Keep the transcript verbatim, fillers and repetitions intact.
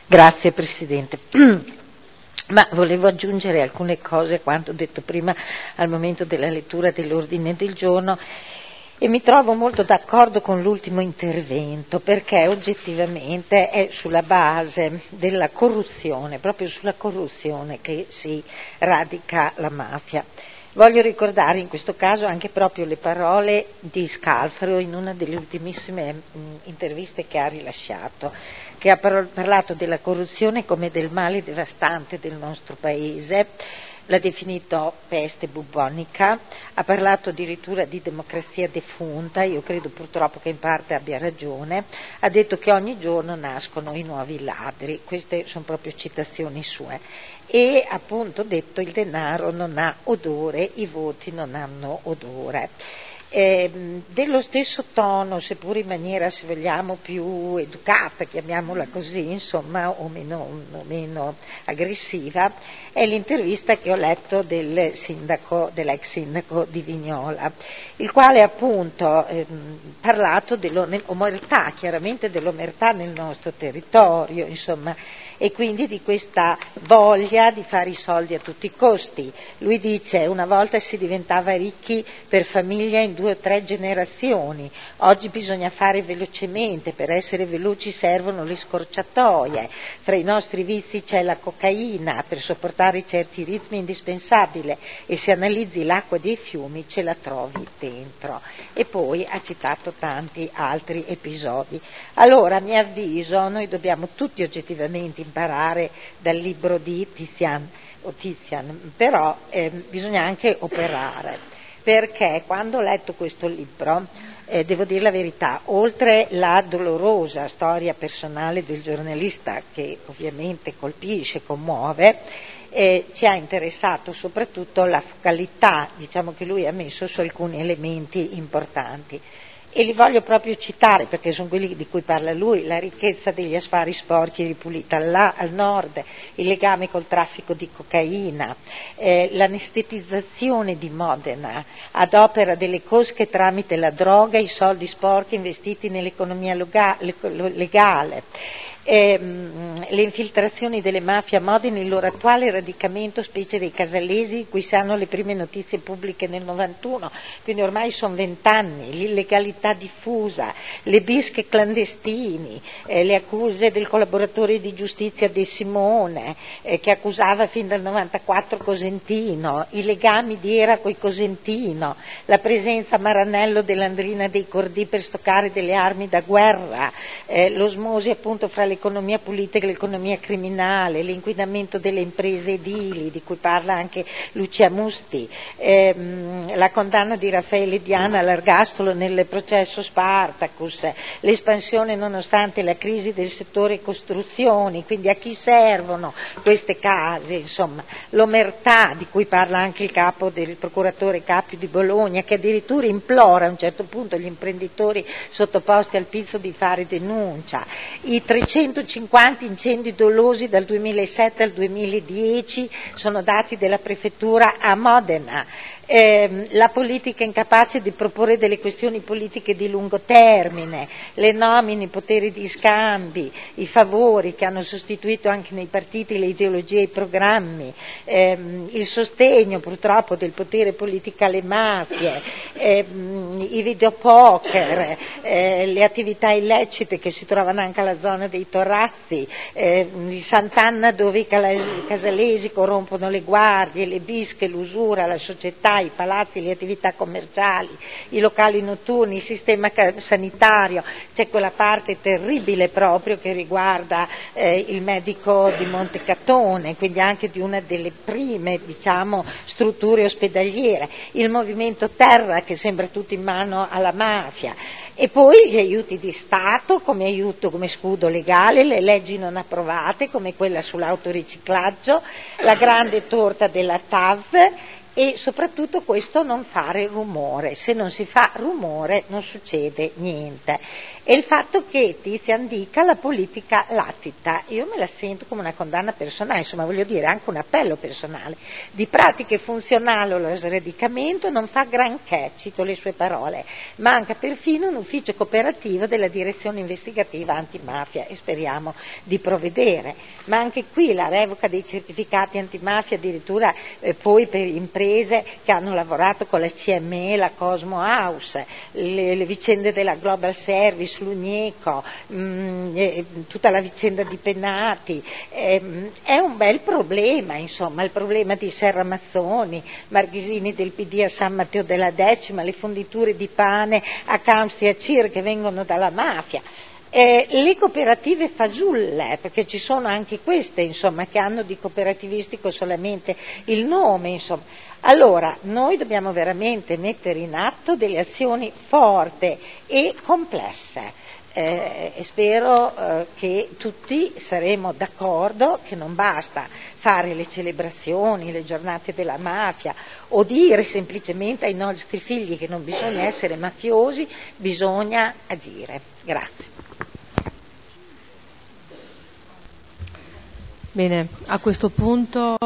Grazie Presidente. Ma volevo aggiungere alcune cose a quanto detto prima al momento della lettura dell'ordine del giorno e mi trovo molto d'accordo con l'ultimo intervento, perché oggettivamente è sulla base della corruzione, proprio sulla corruzione che si radica la mafia. Voglio ricordare in questo caso anche proprio le parole di Scalfaro in una delle ultimissime mh, interviste che ha rilasciato, che ha par- parlato della corruzione come del male devastante del nostro Paese, l'ha definito peste bubbonica, ha parlato addirittura di democrazia defunta, io credo purtroppo che in parte abbia ragione, ha detto che ogni giorno nascono i nuovi ladri, queste sono proprio citazioni sue, e appunto detto il denaro non ha odore, i voti non hanno odore. Eh, dello stesso tono, seppur in maniera, se vogliamo, più educata, chiamiamola così, insomma, o meno, o meno aggressiva, è l'intervista che ho letto del sindaco, dell'ex sindaco di Vignola, il quale appunto ha eh, parlato dell'omertà, chiaramente dell'omertà nel nostro territorio, insomma, e quindi di questa voglia di fare i soldi a tutti i costi. Lui dice: una volta si diventava ricchi per famiglia in due o tre generazioni, oggi bisogna fare velocemente, per essere veloci servono le scorciatoie, fra i nostri vizi c'è la cocaina, per sopportare certi ritmi è indispensabile, e se analizzi l'acqua dei fiumi ce la trovi dentro. E poi ha citato tanti altri episodi. Allora, a mio avviso, noi dobbiamo tutti oggettivamente imparare dal libro di Tizian, o Tizian, però eh, bisogna anche operare, perché quando ho letto questo libro, eh, devo dire la verità, oltre la dolorosa storia personale del giornalista, che ovviamente colpisce, commuove, eh, ci ha interessato soprattutto la focalità, diciamo, che lui ha messo su alcuni elementi importanti. E li voglio proprio citare perché sono quelli di cui parla lui: la ricchezza degli affari sporchi ripulita al, al nord, il legame col traffico di cocaina, eh, l'anestetizzazione di Modena ad opera delle cosche tramite la droga, i soldi sporchi investiti nell'economia loga, legale. Eh, le infiltrazioni delle mafie a Modena, il loro attuale radicamento, specie dei casalesi, di cui si hanno le prime notizie pubbliche nel novantuno, quindi ormai sono vent'anni, l'illegalità diffusa, le bische clandestini, eh, le accuse del collaboratore di giustizia De Simone, eh, che accusava fin dal novantaquattro Cosentino, i legami di Era coi Cosentino, la presenza a Maranello dell'Andrina dei Cordì per stoccare delle armi da guerra, eh, l'osmosi appunto fra le l'economia politica e l'economia criminale, l'inquinamento delle imprese edili, di cui parla anche Lucia Musti, ehm, la condanna di Raffaele Diana all'ergastolo nel processo Spartacus, l'espansione nonostante la crisi del settore costruzioni, quindi a chi servono queste case, insomma, l'omertà di cui parla anche il capo del procuratore Capio di Bologna, che addirittura implora a un certo punto gli imprenditori sottoposti al pizzo di fare denuncia, i trecentocinquanta incendi dolosi dal duemilasette al duemiladieci sono dati della prefettura a Modena, eh, la politica incapace di proporre delle questioni politiche di lungo termine, le nomine, i poteri di scambi, i favori che hanno sostituito anche nei partiti le ideologie e i programmi, ehm, il sostegno purtroppo del potere politico alle mafie, ehm, i videopoker, eh, le attività illecite che si trovano anche alla zona dei Torrazzi, eh, il Sant'Anna dove i casalesi corrompono le guardie, le bische, l'usura, la società, i palazzi, le attività commerciali, i locali notturni, il sistema sanitario. C'è quella parte terribile proprio che riguarda eh, il medico di Montecatone, quindi anche di una delle prime, diciamo, strutture ospedaliere, il movimento terra che sembra tutto in mano alla mafia. E poi gli aiuti di Stato come aiuto, come scudo legale, le leggi non approvate come quella sull'autoriciclaggio, la grande torta della T A V e soprattutto questo non fare rumore. Se non si fa rumore non succede niente. E il fatto che Tizian dica la politica latita, io me la sento come una condanna personale, insomma voglio dire anche un appello personale. Di pratiche funzionali o lo sradicamento non fa granché, cito le sue parole, manca perfino un ufficio cooperativo della direzione investigativa antimafia e speriamo di provvedere. Ma anche qui la revoca dei certificati antimafia addirittura eh, poi per imprese che hanno lavorato con la C M E, la Cosmo House, le, le vicende della Global Service, l'Unieco, mh, eh, tutta la vicenda di Pennati, eh, è un bel problema, insomma, il problema di Serra Mazzoni, Marghisini del P D a San Matteo della Decima, le fonditure di pane a Camps e a Cir che vengono dalla mafia. Eh, le cooperative fasulle, perché ci sono anche queste, insomma, che hanno di cooperativistico solamente il nome, insomma. Allora, noi dobbiamo veramente mettere in atto delle azioni forti e complesse. Eh, e spero eh, che tutti saremo d'accordo che non basta fare le celebrazioni, le giornate della mafia o dire semplicemente ai nostri figli che non bisogna essere mafiosi, bisogna agire. Grazie. Bene, a questo punto